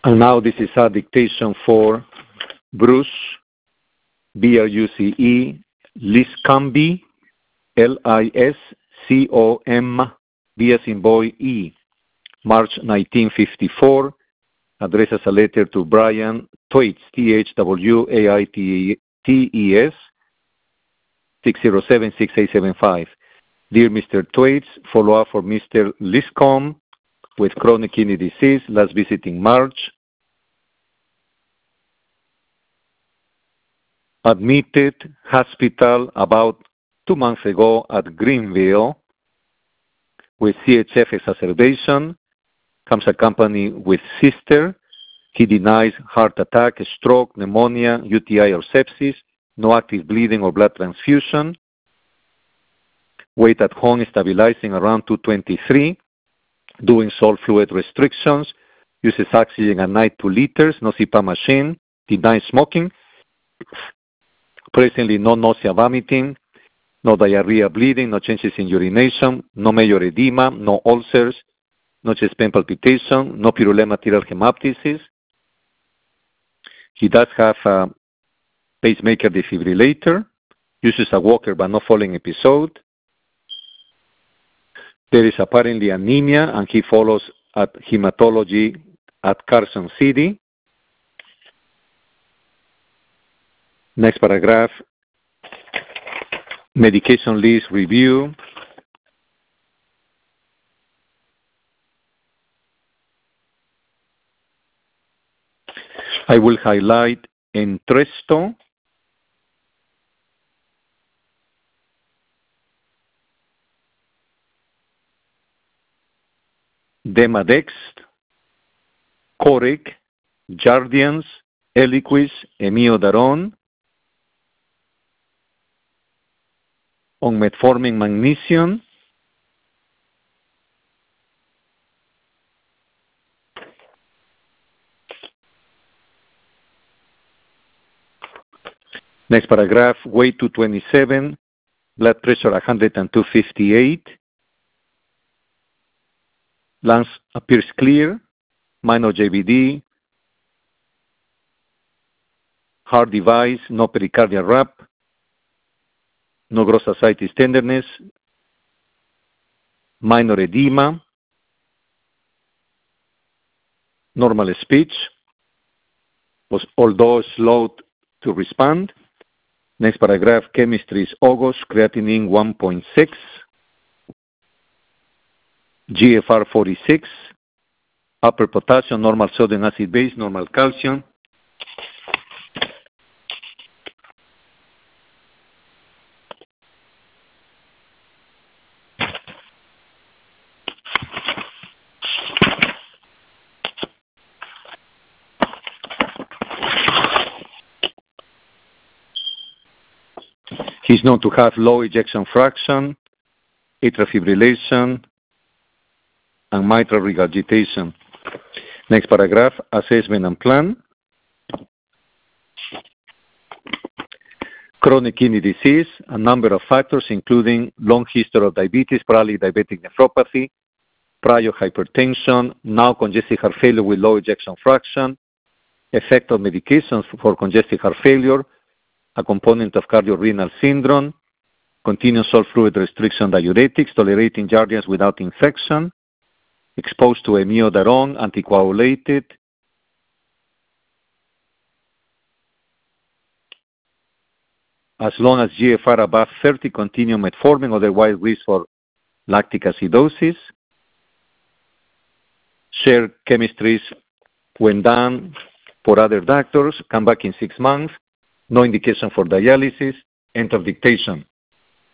And now this is a dictation for Bruce, B-R-U-C-E, Liscombe, L-I-S-C-O-M-B as in boy, E, March 1954, addressed as a letter to Brian Thwaites, Thwaites, 607-6875. Dear Mr. Thwaites, follow-up for Mr. Liscombe with chronic kidney disease, last visit in March. Admitted hospital about 2 months ago at Greenville with CHF exacerbation, comes accompanied with sister. He denies heart attack, stroke, pneumonia, UTI or sepsis, no active bleeding or blood transfusion. Weight at home is stabilizing around 223, doing salt fluid restrictions, uses oxygen at night 2 liters, no CPAP machine, denies smoking. Presently no nausea, vomiting, no diarrhea, bleeding, no changes in urination, no major edema, no ulcers, no chest pain palpitation, no purulema arterial hemoptysis. He does have a pacemaker defibrillator, uses a walker but no falling episode. There is apparently anemia, and he follows at hematology at Carson City. Next paragraph, medication list review. I will highlight Entresto, Demodex, Coreg, Jardiance, Eliquis, Amiodarone. On metformin magnesium, next paragraph, weight 227, blood pressure 102/58, lungs appears clear, minor JVD, heart device, no pericardial wrap, no gross ascites tenderness, minor edema, normal speech, was although slow to respond. Next paragraph, chemistry is August, creatinine 1.6, GFR 46, upper potassium, normal sodium acid base, normal calcium. He's known to have low ejection fraction, atrial fibrillation, and mitral regurgitation. Next paragraph, assessment and plan. Chronic kidney disease, a number of factors including long history of diabetes, probably diabetic nephropathy, prior hypertension, now congestive heart failure with low ejection fraction, effect of medications for congestive heart failure, a component of cardiorenal syndrome, continuous salt fluid restriction diuretics, tolerating Jardiance without infection, exposed to amiodarone, anticoagulated, as long as GFR above 30, continue metformin, otherwise risk for lactic acidosis. Share chemistries when done for other doctors, come back in 6 months, no indication for dialysis, end of dictation.